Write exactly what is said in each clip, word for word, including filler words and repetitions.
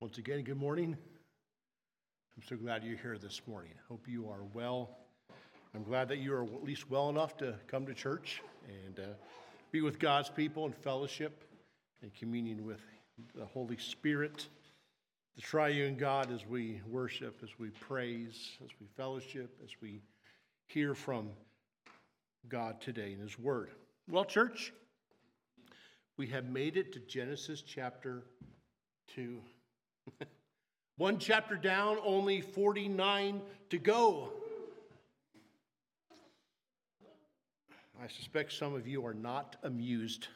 Once again, good morning. I'm so glad you're here this morning. Hope you are well. I'm glad that you are at least well enough to come to church and uh, be with God's people in fellowship and communion with the Holy Spirit, the triune God, as we worship, as we praise, as we fellowship, as we hear from God today in His Word. Well, church, we have made it to Genesis chapter two. One chapter down, only forty-nine to go. I suspect some of you are not amused.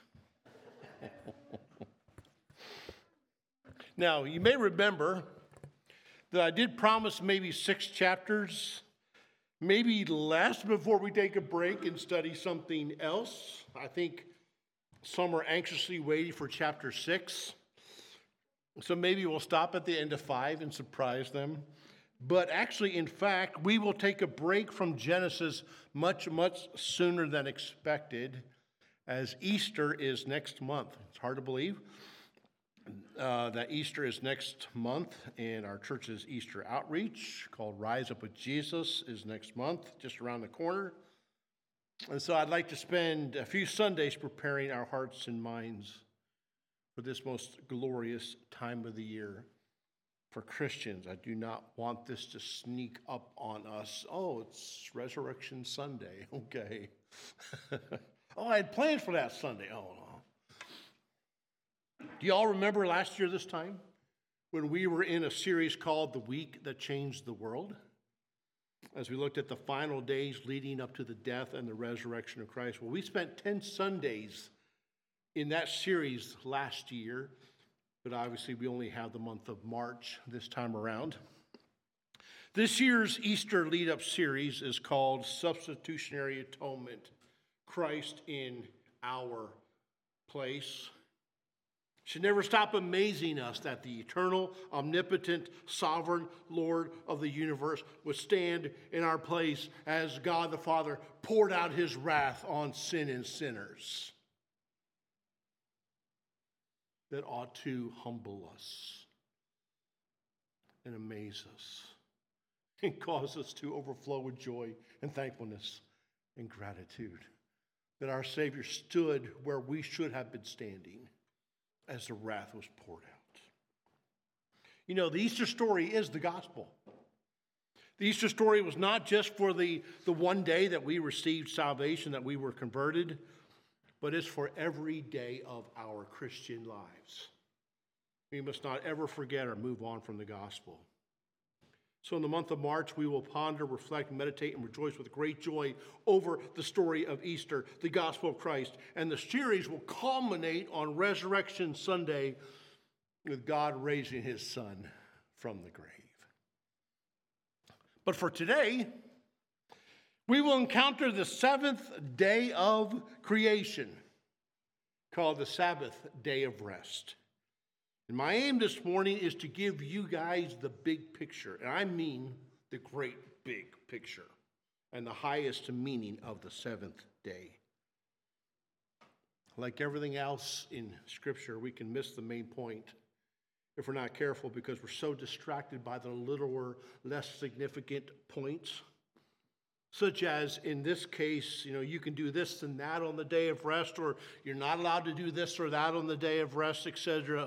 Now, you may remember that I did promise maybe six chapters, maybe less, before we take a break and study something else. I think some are anxiously waiting for chapter six. So maybe we'll stop at the end of five and surprise them. But actually, in fact, we will take a break from Genesis much, much sooner than expected, as Easter is next month. It's hard to believe uh, that Easter is next month, and our church's Easter outreach called Rise Up with Jesus is next month, just around the corner. And so I'd like to spend a few Sundays preparing our hearts and minds for this most glorious time of the year for Christians. I do not want this to sneak up on us. Oh, it's Resurrection Sunday. Okay. Oh, I had plans for that Sunday. Oh, no. Do you all remember last year this time when we were in a series called The Week That Changed the World? As we looked at the final days leading up to the death and the resurrection of Christ. Well, we spent ten Sundays in that series last year, but obviously we only have the month of March this time around. This year's Easter lead-up series is called Substitutionary Atonement, Christ in Our Place. Should never stop amazing us that the eternal, omnipotent, sovereign Lord of the universe would stand in our place as God the Father poured out His wrath on sin and sinners. That ought to humble us and amaze us and cause us to overflow with joy and thankfulness and gratitude that our Savior stood where we should have been standing as the wrath was poured out. You know, the Easter story is the gospel. The Easter story was not just for the, the one day that we received salvation, that we were converted, but it's for every day of our Christian lives. We must not ever forget or move on from the gospel. So in the month of March, we will ponder, reflect, meditate, and rejoice with great joy over the story of Easter, the gospel of Christ. And the series will culminate on Resurrection Sunday with God raising His Son from the grave. But for today, we will encounter the seventh day of creation, called the Sabbath day of rest. And my aim this morning is to give you guys the big picture, and I mean the great big picture, and the highest meaning of the seventh day. Like everything else in Scripture, we can miss the main point if we're not careful, because we're so distracted by the littler, less significant points. Such as, in this case, you know, you can do this and that on the day of rest, or you're not allowed to do this or that on the day of rest, et cetera.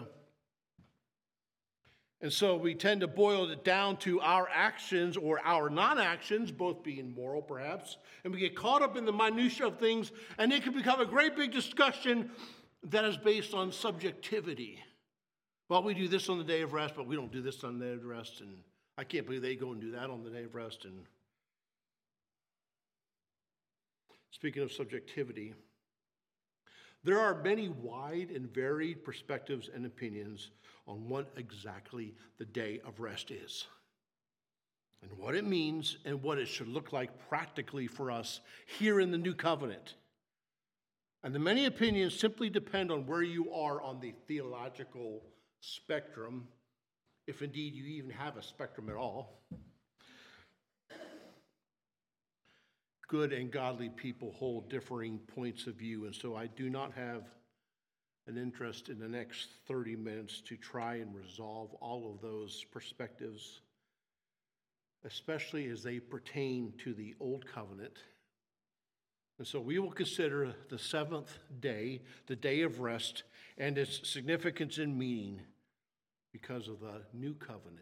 And so we tend to boil it down to our actions or our non-actions, both being moral perhaps, and we get caught up in the minutiae of things, and it can become a great big discussion that is based on subjectivity. Well, we do this on the day of rest, but we don't do this on the day of rest, and I can't believe they go and do that on the day of rest, and speaking of subjectivity, there are many wide and varied perspectives and opinions on what exactly the day of rest is, and what it means, and what it should look like practically for us here in the New Covenant. And the many opinions simply depend on where you are on the theological spectrum, if indeed you even have a spectrum at all. Good and godly people hold differing points of view, and so I do not have an interest in the next thirty minutes to try and resolve all of those perspectives, especially as they pertain to the Old Covenant. And so we will consider the seventh day, the day of rest, and its significance and meaning because of the new covenant.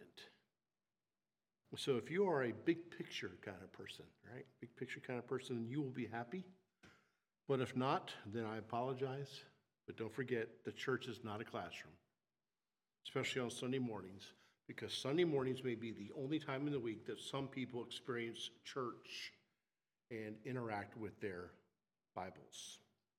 So if you are a big picture kind of person, right, big picture kind of person, you will be happy. But if not, then I apologize. But don't forget, the church is not a classroom, especially on Sunday mornings, because Sunday mornings may be the only time in the week that some people experience church and interact with their Bibles.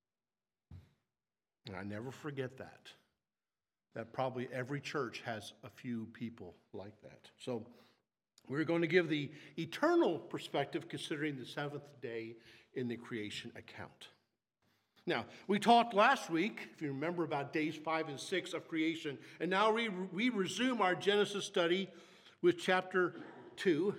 And I never forget that. That probably every church has a few people like that. So we're going to give the eternal perspective considering the seventh day in the creation account. Now, we talked last week, if you remember, about days five and six of creation, and now we, we resume our Genesis study with chapter two.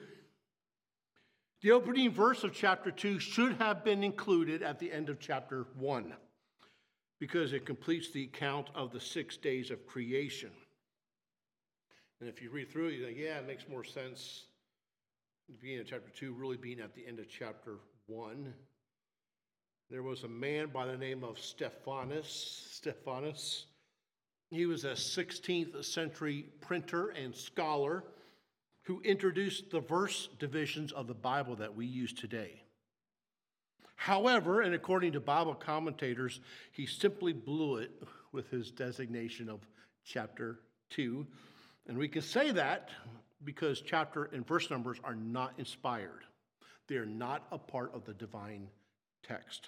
The opening verse of chapter two should have been included at the end of chapter one because it completes the account of the six days of creation. And if you read through it, you think, yeah, it makes more sense the beginning of chapter two really being at the end of chapter one. There was a man by the name of Stephanus. Stephanus. He was a sixteenth century printer and scholar who introduced the verse divisions of the Bible that we use today. However, and according to Bible commentators, he simply blew it with his designation of chapter two. And we can say that because chapter and verse numbers are not inspired. They are not a part of the divine text.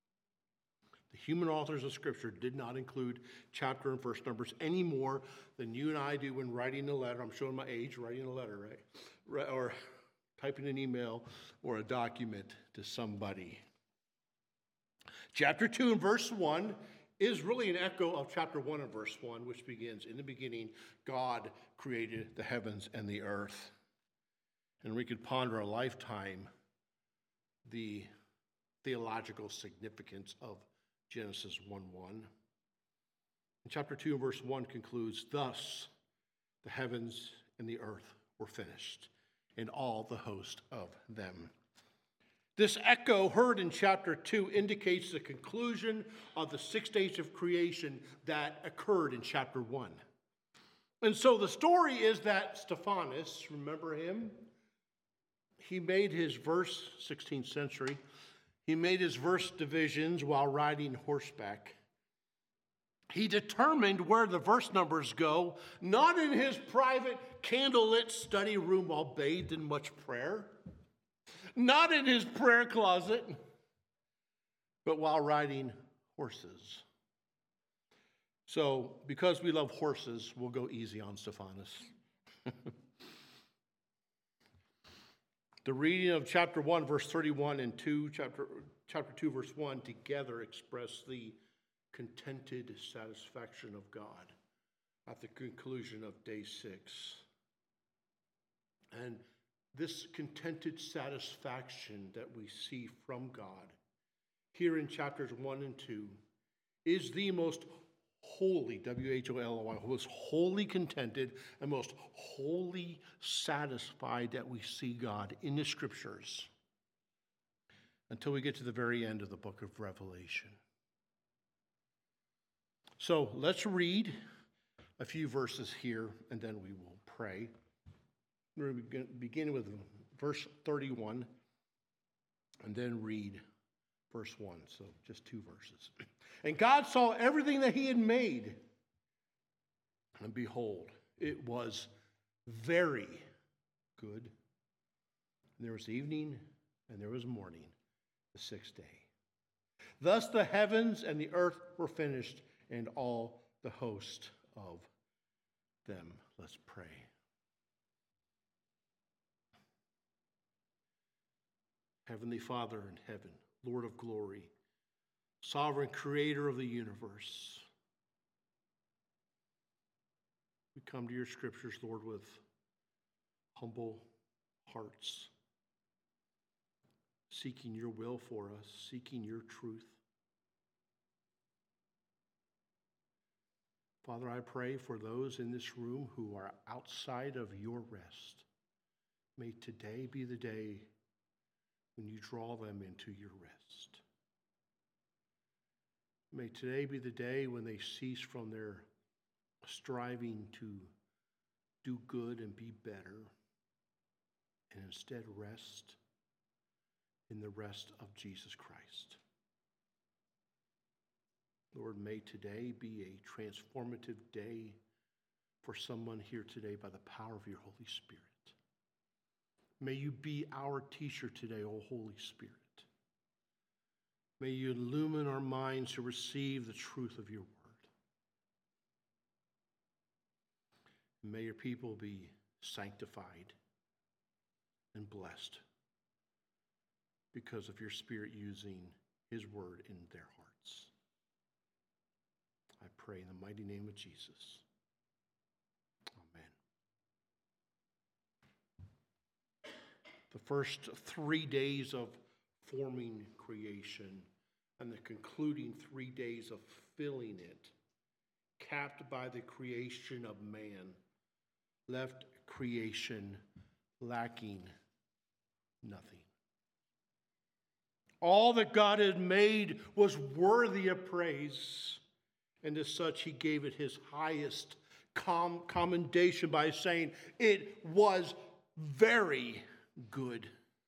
The human authors of Scripture did not include chapter and verse numbers any more than you and I do when writing a letter. I'm showing my age, writing a letter, right? Or typing an email or a document to somebody. Chapter two and verse one is really an echo of chapter one and verse one, which begins, in the beginning, God created the heavens and the earth. And we could ponder a lifetime the theological significance of Genesis one one. And chapter two and verse one concludes, thus the heavens and the earth were finished, and all the host of them. This echo heard in chapter two indicates the conclusion of the six days of creation that occurred in chapter one. And so the story is that Stephanus, remember him? He made his verse, sixteenth century, he made his verse divisions while riding horseback. He determined where the verse numbers go, not in his private candlelit study room while bathed in much prayer, not in his prayer closet, but while riding horses. So, because we love horses, we'll go easy on Stephanus. The reading of chapter one, verse thirty-one, and two, chapter, chapter two, verse one, together express the contented satisfaction of God at the conclusion of day six. And this contented satisfaction that we see from God here in chapters one and two is the most holy, W H O L O Y, most wholly contented and most wholly satisfied that we see God in the Scriptures until we get to the very end of the book of Revelation. So let's read a few verses here and then we will pray. We're going to begin with verse thirty-one and then read verse one, so just two verses. And God saw everything that he had made, and behold, it was very good. And there was evening, and there was morning, the sixth day. Thus the heavens and the earth were finished, and all the host of them. Let's pray. Heavenly Father in heaven, Lord of glory, sovereign creator of the universe, we come to your scriptures, Lord, with humble hearts, seeking your will for us, seeking your truth. Father, I pray for those in this room who are outside of your rest. May today be the day when you draw them into your rest. May today be the day when they cease from their striving to do good and be better, and instead rest in the rest of Jesus Christ. Lord, may today be a transformative day for someone here today by the power of your Holy Spirit. May you be our teacher today, O Holy Spirit. May you illumine our minds to receive the truth of your word. May your people be sanctified and blessed because of your Spirit using his word in their hearts. I pray in the mighty name of Jesus. Amen. The first three days of forming creation and the concluding three days of filling it, capped by the creation of man, left creation lacking nothing. All that God had made was worthy of praise, and as such he gave it his highest com- commendation by saying it was very good.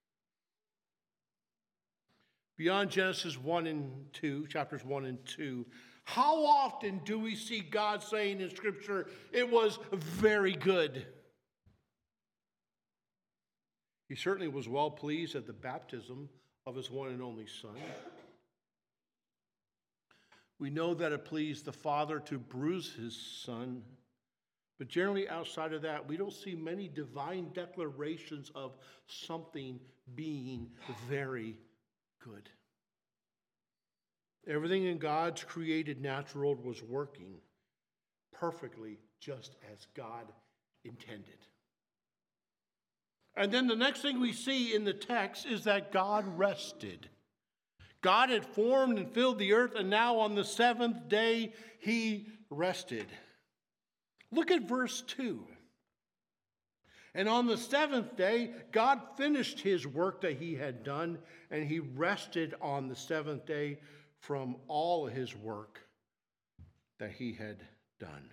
Beyond Genesis one and two, chapters one and two, how often do we see God saying in Scripture, it was very good? He certainly was well pleased at the baptism of his one and only Son. We know that it pleased the Father to bruise his Son, but generally outside of that, we don't see many divine declarations of something being very good. Everything in God's created natural world was working perfectly just as God intended. And then the next thing we see in the text is that God rested. God had formed and filled the earth, and now on the seventh day he rested. Look at verse two. And on the seventh day, God finished his work that he had done, and he rested on the seventh day from all his work that he had done.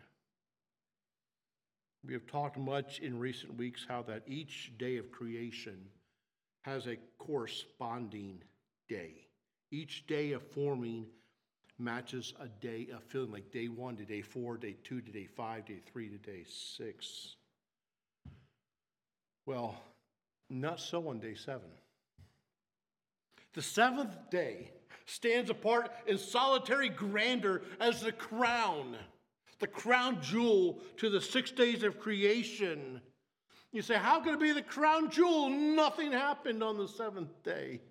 We have talked much in recent weeks how that each day of creation has a corresponding day. Each day of forming matches a day of filling, like day one to day four, day two to day five, day three to day six. Well, not so on day seven. The seventh day stands apart in solitary grandeur as the crown, the crown jewel to the six days of creation. You say, how can it be the crown jewel? Nothing happened on the seventh day.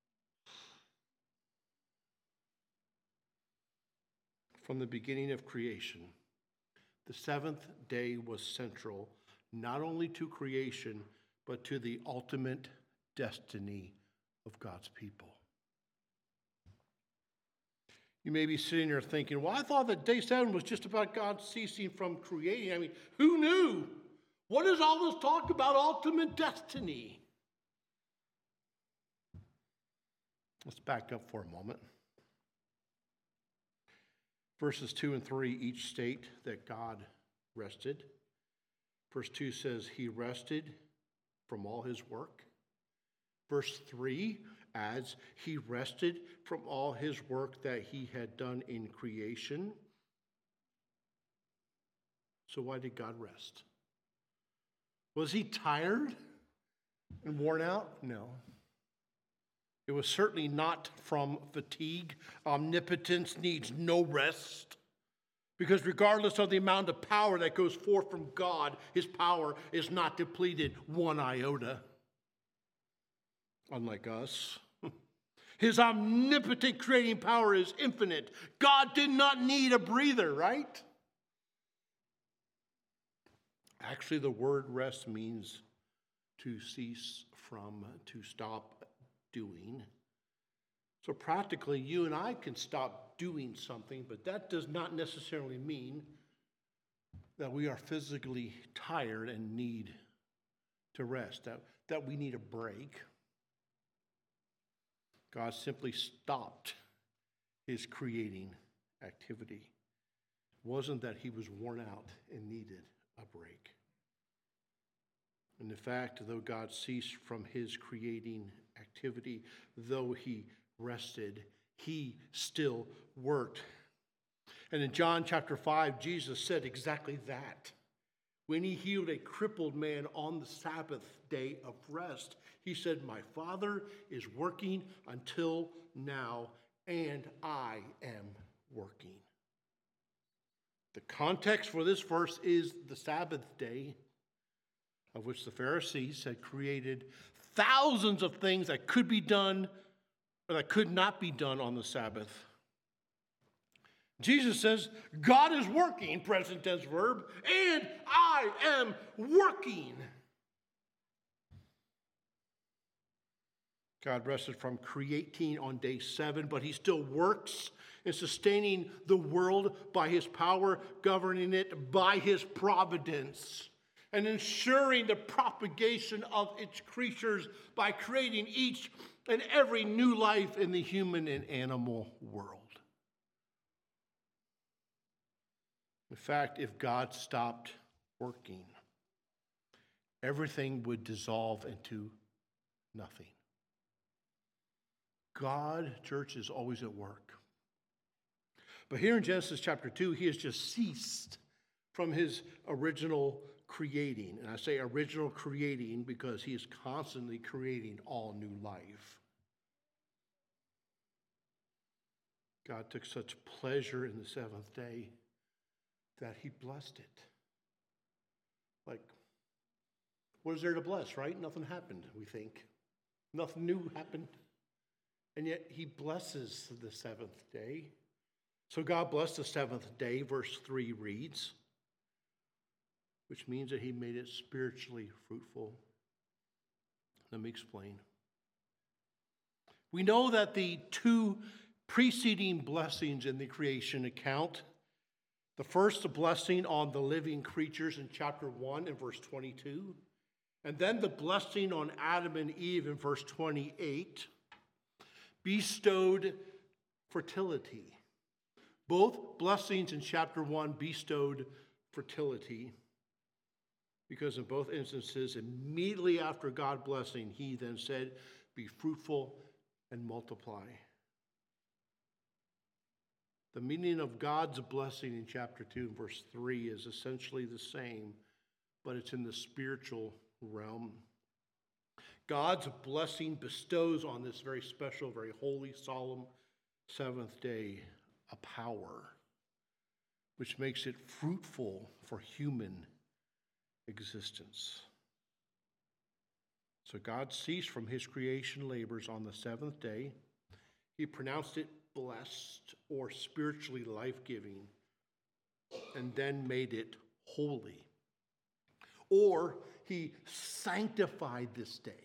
From the beginning of creation, the seventh day was central not only to creation, but to the ultimate destiny of God's people. You may be sitting there thinking, well, I thought that day seven was just about God ceasing from creating. I mean, who knew? What is all this talk about ultimate destiny? Let's back up for a moment. Verses two and three each state that God rested. Verse two says he rested from all his work. Verse three adds he rested from all his work that he had done in creation. So why did God rest? Was he tired and worn out? No. It was certainly not from fatigue. Omnipotence needs no rest. Because regardless of the amount of power that goes forth from God, his power is not depleted one iota. Unlike us. His omnipotent creating power is infinite. God did not need a breather, right? Actually, the word rest means to cease from, to stop doing. So practically, you and I can stop doing something, but that does not necessarily mean that we are physically tired and need to rest, that, that we need a break. God simply stopped his creating activity. It wasn't that he was worn out and needed a break. And in fact, though God ceased from his creating activity, though he rested, he still worked. And in John chapter five, Jesus said exactly that. When he healed a crippled man on the Sabbath day of rest, he said, "My Father is working until now, and I am working." The context for this verse is the Sabbath day, of which the Pharisees had created thousands of things that could be done or that could not be done on the Sabbath. Jesus says, God is working, present tense verb, and I am working. God rested from creating on day seven, but he still works in sustaining the world by his power, governing it by his providence, and ensuring the propagation of its creatures by creating each and every new life in the human and animal world. In fact, if God stopped working, everything would dissolve into nothing. God, church, is always at work. But here in Genesis chapter two, he has just ceased from his original creating. And I say original creating because he is constantly creating all new life. God took such pleasure in the seventh day that he blessed it. Like, what is there to bless, right? Nothing happened, we think. Nothing new happened. And yet he blesses the seventh day. So God blessed the seventh day, verse three reads, which means that he made it spiritually fruitful. Let me explain. We know that the two preceding blessings in the creation account, the first, the blessing on the living creatures in chapter one and verse twenty-two, and then the blessing on Adam and Eve in verse twenty-eight, bestowed fertility. Both blessings in chapter one bestowed fertility, because in both instances, immediately after God blessing, he then said, "Be fruitful and multiply." The meaning of God's blessing in chapter two and verse three is essentially the same, but it's in the spiritual realm. God's blessing bestows on this very special, very holy, solemn seventh day a power which makes it fruitful for human existence. So God ceased from his creation labors on the seventh day. He pronounced it blessed or spiritually life-giving, and then made it holy. Or he sanctified this day.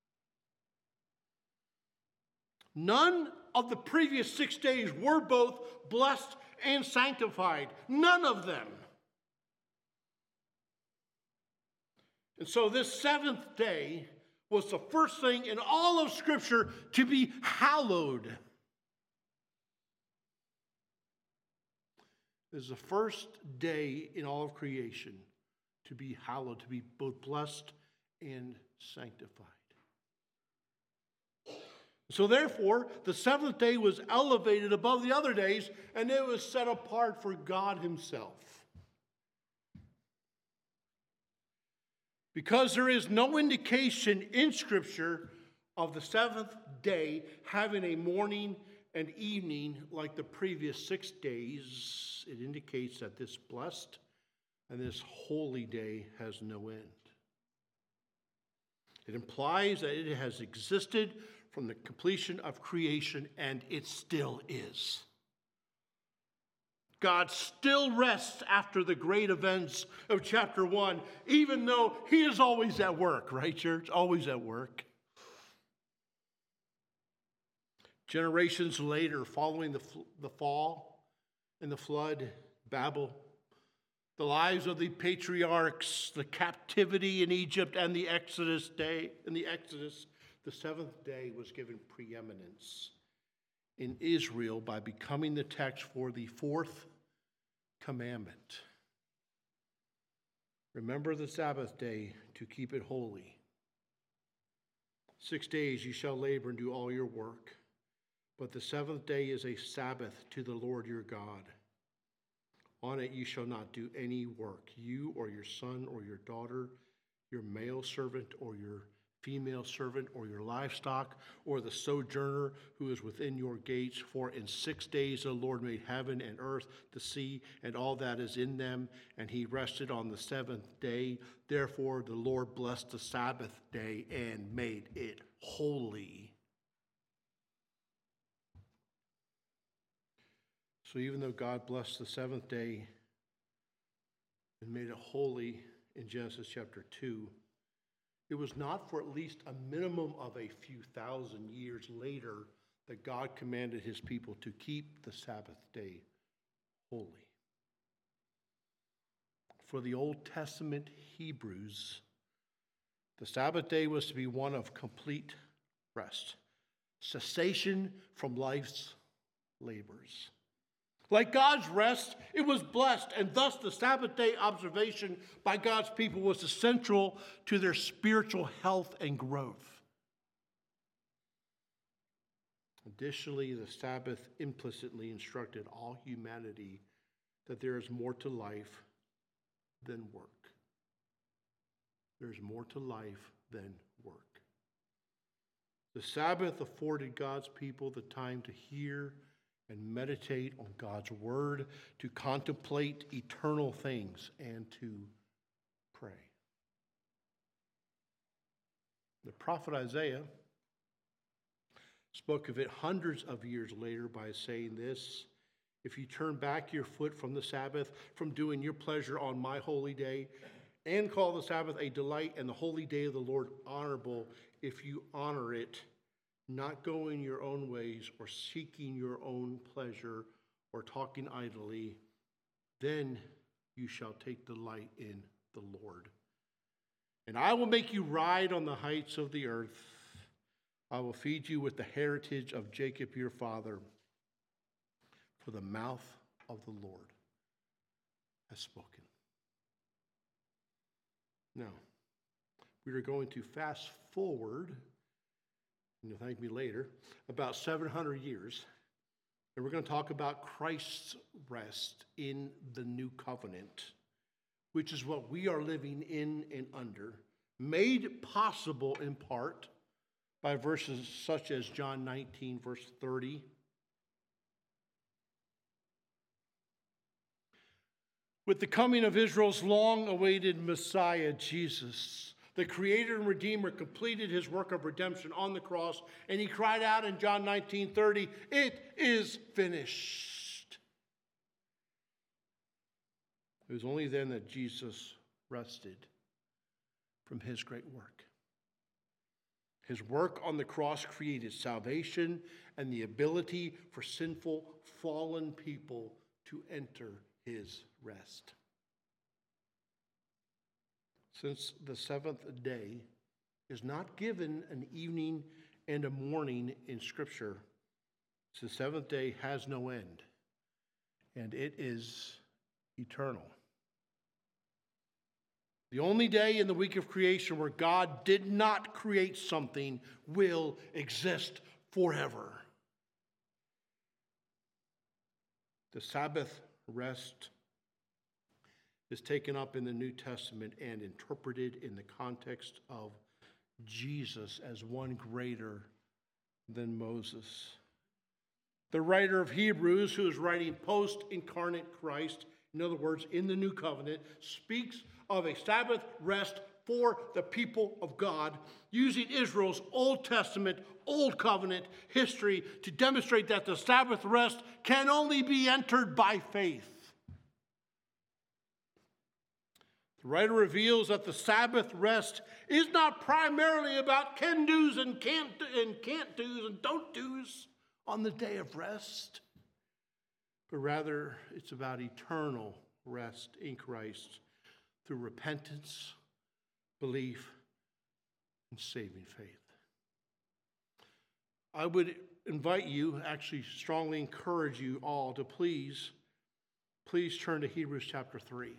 None of the previous six days were both blessed and sanctified. None of them. And so this seventh day was the first thing in all of Scripture to be hallowed. It is the first day in all of creation to be hallowed, to be both blessed and sanctified. So therefore, the seventh day was elevated above the other days, and it was set apart for God himself. Because there is no indication in Scripture of the seventh day having a morning and evening like the previous six days, it indicates that this blessed and this holy day has no end. It implies that it has existed from the completion of creation, and it still is. God still rests after the great events of chapter one, even though he is always at work, right, church? Always at work. Generations later, following the, the fall and the flood, Babel, The lives of the patriarchs, the captivity in Egypt, and the Exodus day, in the Exodus, the seventh day was given preeminence in Israel by becoming the text for the fourth commandment. Remember the Sabbath day to keep it holy. Six days you shall labor and do all your work, but the seventh day is a Sabbath to the Lord your God. On it you shall not do any work, you or your son or your daughter, your male servant or your female servant or your livestock or the sojourner who is within your gates. For in six days the Lord made heaven and earth, the sea, and all that is in them, and he rested on the seventh day. Therefore the Lord blessed the Sabbath day and made it holy. So even though God blessed the seventh day and made it holy in Genesis chapter two, it was not for at least a minimum of a few thousand years later that God commanded his people to keep the Sabbath day holy. For the Old Testament Hebrews, the Sabbath day was to be one of complete rest, cessation from life's labors. Like God's rest, it was blessed, and thus the Sabbath day observation by God's people was essential to their spiritual health and growth. Additionally, the Sabbath implicitly instructed all humanity that there is more to life than work. There is more to life than work. The Sabbath afforded God's people the time to hear and meditate on God's word, to contemplate eternal things, and to pray. The prophet Isaiah spoke of it hundreds of years later by saying this: if you turn back your foot from the Sabbath, from doing your pleasure on my holy day, and call the Sabbath a delight and the holy day of the Lord honorable, if you honor it, not going your own ways or seeking your own pleasure or talking idly, then you shall take delight in the Lord. And I will make you ride on the heights of the earth. I will feed you with the heritage of Jacob your father, for the mouth of the Lord has spoken. Now, we are going to fast forward, and you'll thank me later, about seven hundred years. And we're going to talk about Christ's rest in the new covenant, which is what we are living in and under, made possible in part by verses such as John nineteen, verse thirty. With the coming of Israel's long-awaited Messiah, Jesus, the Creator and Redeemer completed his work of redemption on the cross, and he cried out in John nineteen thirty, "It is finished." It was only then that Jesus rested from his great work. His work on the cross created salvation and the ability for sinful, fallen people to enter his rest. Since the seventh day is not given an evening and a morning in Scripture, the seventh day has no end, and it is eternal. The only day in the week of creation where God did not create something will exist forever. The Sabbath rest is taken up in the New Testament and interpreted in the context of Jesus as one greater than Moses. The writer of Hebrews, who is writing post-incarnate Christ, in other words, in the New Covenant, speaks of a Sabbath rest for the people of God, using Israel's Old Testament, Old Covenant history to demonstrate that the Sabbath rest can only be entered by faith. The writer reveals that the Sabbath rest is not primarily about can-dos and can't and can't-dos and don't-dos on the day of rest, but rather it's about eternal rest in Christ through repentance, belief, and saving faith. I would invite you, actually strongly encourage you all to please, please turn to Hebrews chapter three.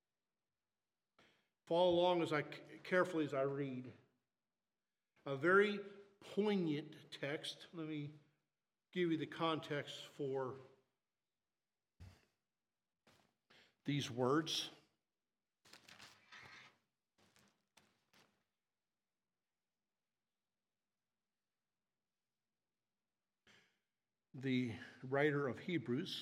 Follow along as I carefully as I read. A very poignant text. Let me give you the context for these words. The writer of Hebrews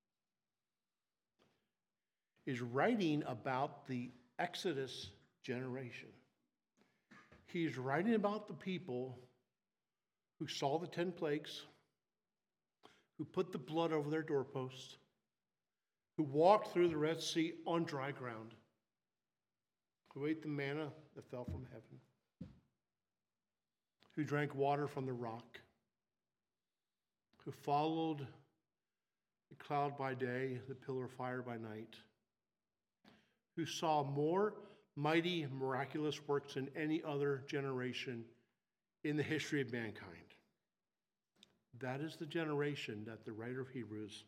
is writing about the Exodus generation. He's writing about the people who saw the ten plagues, who put the blood over their doorposts, who walked through the Red Sea on dry ground, who ate the manna that fell from heaven, who drank water from the rock, who followed the cloud by day, the pillar of fire by night, who saw more mighty, miraculous works than any other generation in the history of mankind. That is the generation that the writer of Hebrews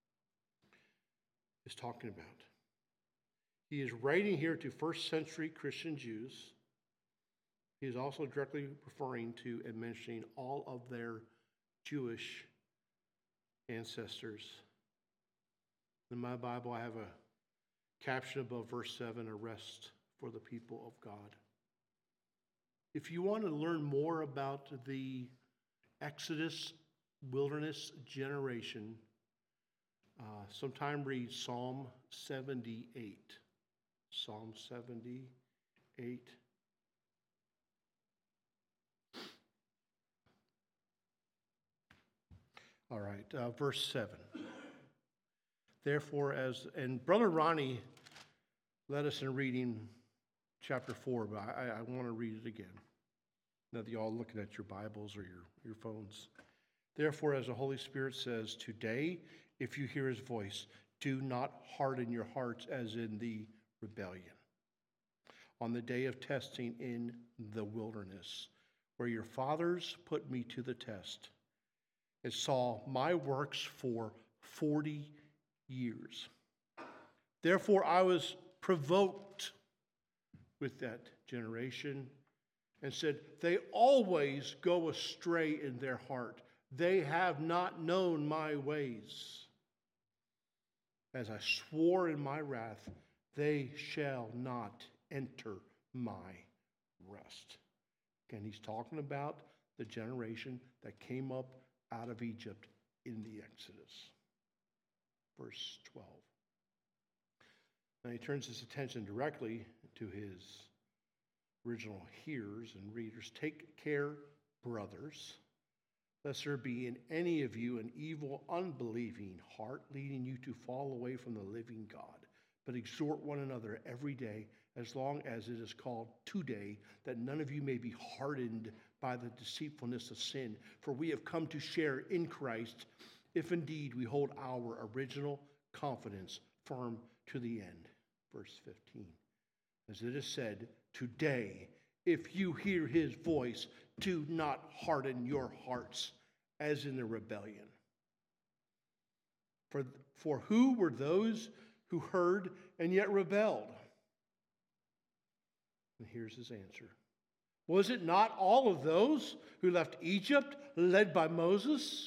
is talking about. He is writing here to first century Christian Jews. He is also directly referring to and mentioning all of their Jewish ancestors. In my Bible, I have a caption above verse seven, a rest for the people of God. If you want to learn more about the Exodus wilderness generation, uh, sometime read Psalm seventy-eight. Psalm seventy-eight. All right, uh, verse seven. Therefore, as, and Brother Ronnie led us in reading chapter four, but I, I want to read it again. Now that you're all looking at your Bibles or your, your phones. Therefore, as the Holy Spirit says, today, if you hear his voice, do not harden your hearts as in the rebellion, on the day of testing in the wilderness, where your fathers put me to the test and saw my works for forty years. Therefore, I was provoked with that generation and said, they always go astray in their heart. They have not known my ways. As I swore in my wrath, they shall not enter my rest. Again, he's talking about the generation that came up out of Egypt in the Exodus. Verse twelve. Now he turns his attention directly to his original hearers and readers. Take care, brothers, lest there be in any of you an evil, unbelieving heart leading you to fall away from the living God. But exhort one another every day, as long as it is called today, that none of you may be hardened by the deceitfulness of sin. For we have come to share in Christ, if indeed we hold our original confidence firm to the end. Verse fifteen. As it is said, today, if you hear his voice, do not harden your hearts as in the rebellion. For, for who were those who heard and yet rebelled? And here's his answer. Was it not all of those who left Egypt led by Moses?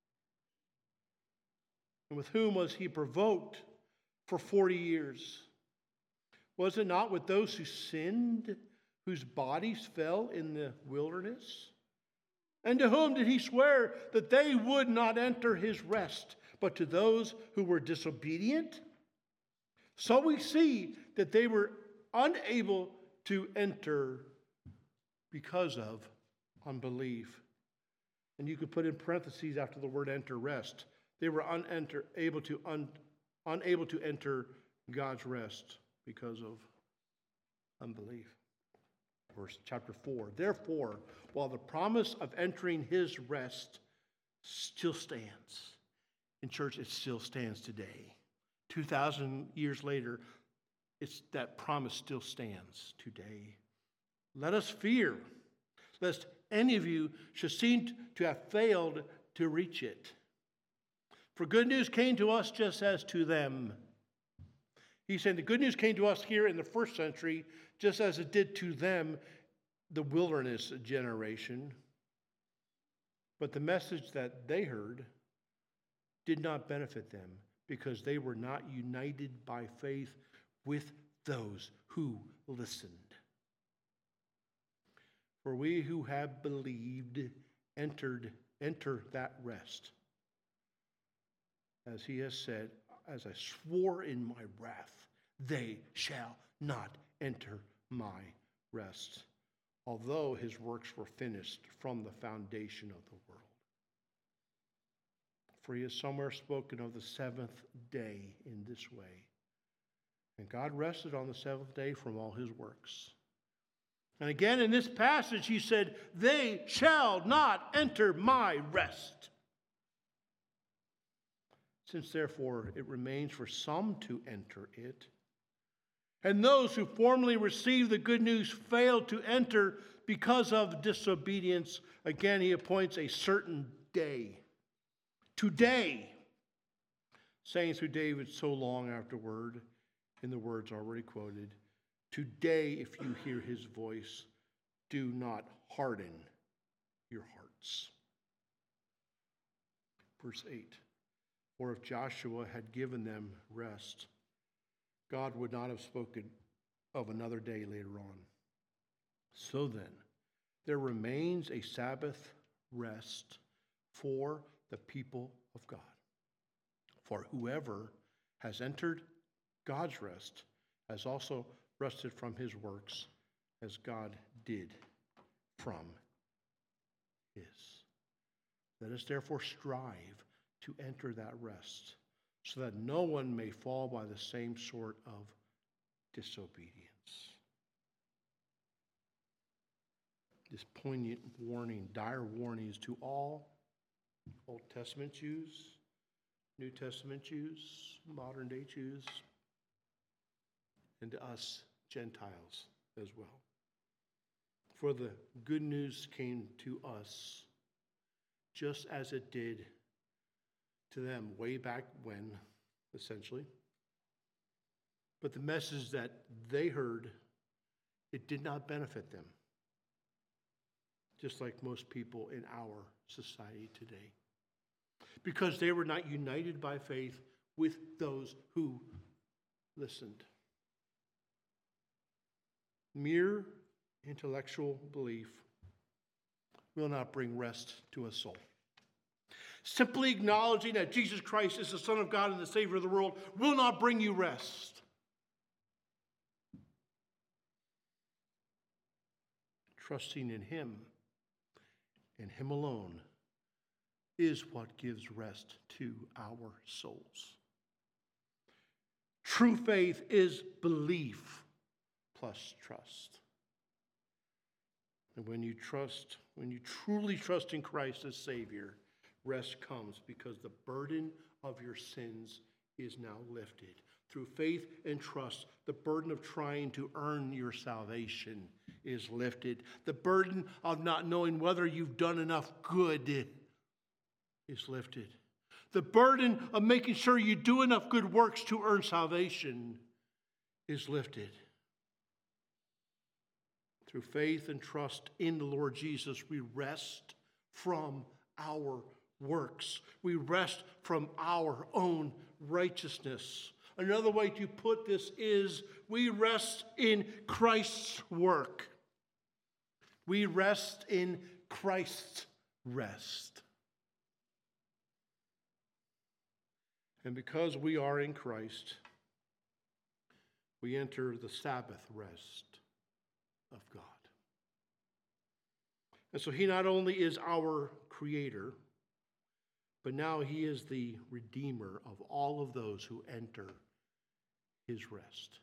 And with whom was he provoked for forty years? Was it not with those who sinned, whose bodies fell in the wilderness? And to whom did he swear that they would not enter his rest, but to those who were disobedient? So we see that they were unable to enter because of unbelief. And you could put in parentheses after the word enter, rest. They were unenter, able to un, unable to enter God's rest because of unbelief. Verse chapter four. Therefore, while the promise of entering his rest still stands, in church it still stands today. two thousand years later, it's, that promise still stands today. Let us fear, lest any of you should seem to have failed to reach it. For good news came to us just as to them. He's saying the good news came to us here in the first century, just as it did to them, the wilderness generation. But the message that they heard did not benefit them because they were not united by faith with those who listened. For we who have believed entered enter that rest. As he has said, as I swore in my wrath, they shall not enter my rest, although his works were finished from the foundation of the world. For he has somewhere spoken of the seventh day in this way. And God rested on the seventh day from all his works. And again in this passage he said, they shall not enter my rest. Since therefore it remains for some to enter it, and those who formerly received the good news failed to enter because of disobedience, again he appoints a certain day. Today, saying through David so long afterward, in the words already quoted, today if you hear his voice, do not harden your hearts. Verse eight. Or if Joshua had given them rest, God would not have spoken of another day later on. So then, there remains a Sabbath rest for the people of God. For whoever has entered God's rest has also rested from his works as God did from his. Let us therefore strive to enter that rest, so that no one may fall by the same sort of disobedience. This poignant warning, dire warnings to all Old Testament Jews, New Testament Jews, modern day Jews, and to us Gentiles as well. For the good news came to us just as it did to them way back when, essentially. But the message that they heard, it did not benefit them. Just like most people in our society today. Because they were not united by faith with those who listened. Mere intellectual belief will not bring rest to a soul. Simply acknowledging that Jesus Christ is the Son of God and the Savior of the world will not bring you rest. Trusting in him and him alone is what gives rest to our souls. True faith is belief plus trust. And when you trust, when you truly trust in Christ as Savior, rest comes because the burden of your sins is now lifted. Through faith and trust, the burden of trying to earn your salvation is lifted. The burden of not knowing whether you've done enough good is lifted. The burden of making sure you do enough good works to earn salvation is lifted. Through faith and trust in the Lord Jesus, we rest from our works. We rest from our own righteousness. Another way to put this is we rest in Christ's work. We rest in Christ's rest. And because we are in Christ, we enter the Sabbath rest of God. And so he not only is our creator, but now he is the redeemer of all of those who enter his rest.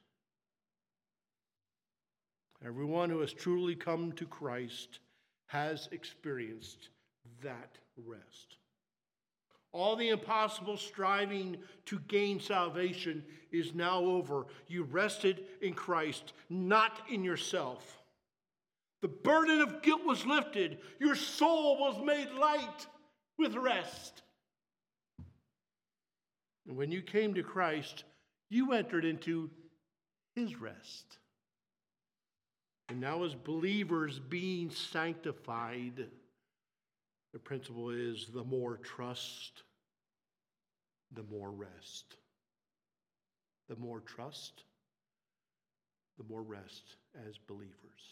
Everyone who has truly come to Christ has experienced that rest. All the impossible striving to gain salvation is now over. You rested in Christ, not in yourself. The burden of guilt was lifted. Your soul was made light with rest. And when you came to Christ, you entered into his rest. And now as believers being sanctified, the principle is the more trust, the more rest. The more trust, the more rest as believers.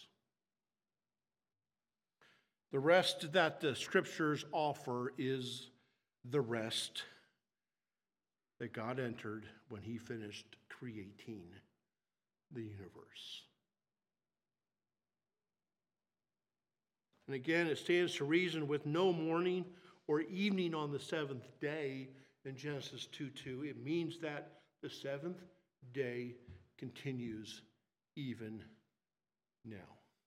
The rest that the scriptures offer is the rest that God entered when he finished creating the universe. And again, it stands to reason with no morning or evening on the seventh day in Genesis two two. It means that the seventh day continues even now.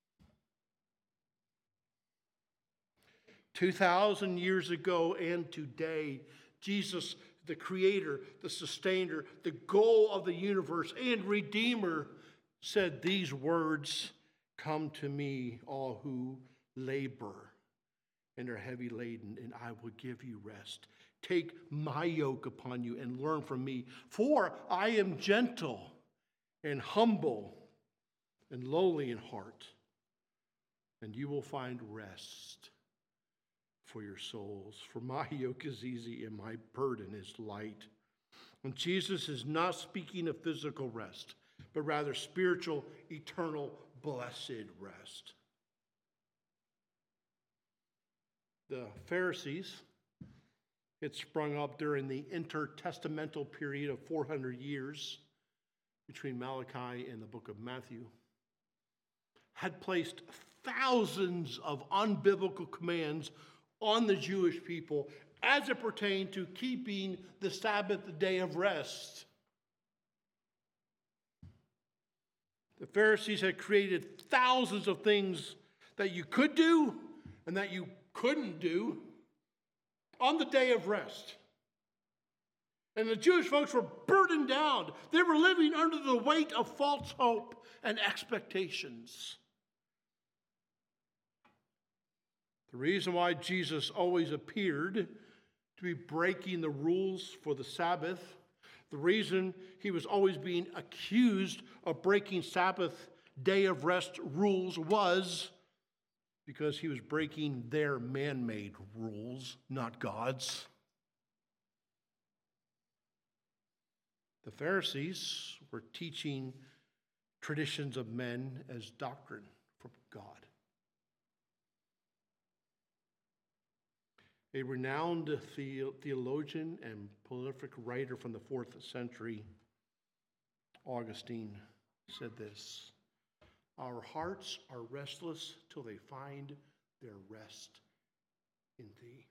two thousand years ago and today, Jesus, the creator, the sustainer, the goal of the universe, and redeemer, said these words, "Come to me, all who labor and are heavy laden, and I will give you rest. Take my yoke upon you and learn from me, for I am gentle and humble and lowly in heart, and you will find rest for your souls. For my yoke is easy and my burden is light." And Jesus is not speaking of physical rest, but rather spiritual, eternal, blessed rest. The Pharisees had sprung up during the intertestamental period of four hundred years between Malachi and the book of Matthew, had placed thousands of unbiblical commands on the Jewish people as it pertained to keeping the Sabbath day of rest. The Pharisees had created thousands of things that you could do and that you couldn't do on the day of rest. And the Jewish folks were burdened down. They were living under the weight of false hope and expectations. The reason why Jesus always appeared to be breaking the rules for the Sabbath, the reason he was always being accused of breaking Sabbath day of rest rules was because he was breaking their man-made rules, not God's. The Pharisees were teaching traditions of men as doctrine from God. A renowned theologian and prolific writer from the fourth century, Augustine, said this: "Our hearts are restless till they find their rest in thee."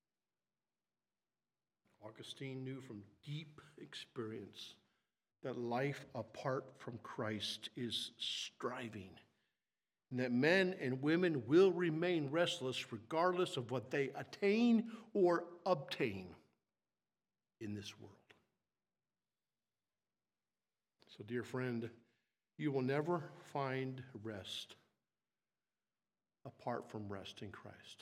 Augustine knew from deep experience that life apart from Christ is striving, and that men and women will remain restless regardless of what they attain or obtain in this world. So, dear friend, you will never find rest apart from rest in Christ.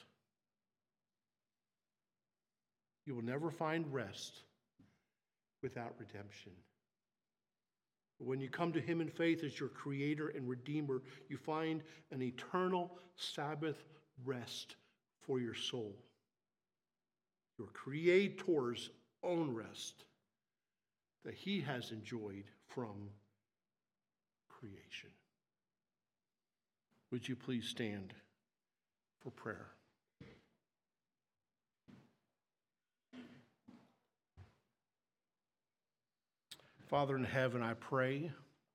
You will never find rest without redemption. When you come to him in faith as your creator and redeemer, you find an eternal Sabbath rest for your soul. Your creator's own rest that he has enjoyed from creation. Would you please stand for prayer? Father in heaven, I pray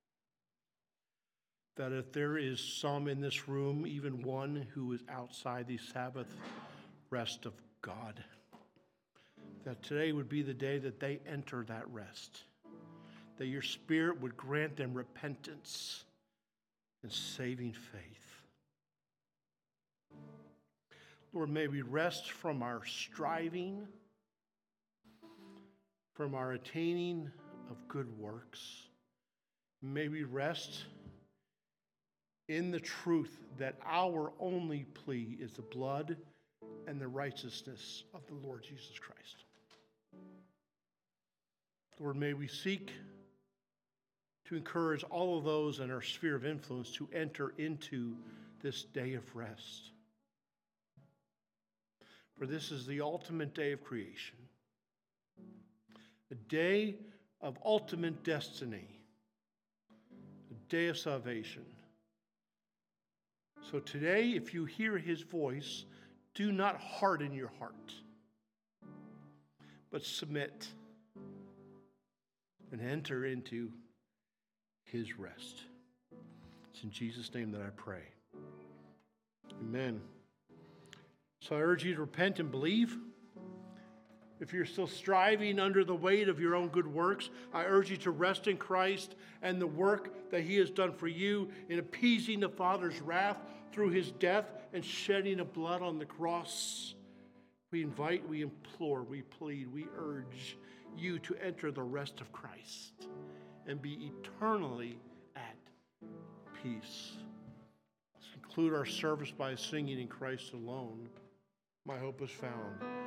that if there is some in this room, even one who is outside the Sabbath rest of God, that today would be the day that they enter that rest, that your Spirit would grant them repentance and saving faith. Lord, may we rest from our striving from our attaining of good works. May we rest in the truth that our only plea is the blood and the righteousness of the Lord Jesus Christ. Lord, may we seek to encourage all of those in our sphere of influence to enter into this day of rest. For this is the ultimate day of creation, a day of ultimate destiny, a day of salvation. So today, if you hear his voice, do not harden your heart, but submit and enter into his rest. It's in Jesus' name that I pray. Amen. So I urge you to repent and believe. If you're still striving under the weight of your own good works, I urge you to rest in Christ and the work that he has done for you in appeasing the Father's wrath through his death and shedding of blood on the cross. We invite, we implore, we plead, we urge you to enter the rest of Christ and be eternally at peace. Let's conclude our service by singing In Christ Alone. My hope is found.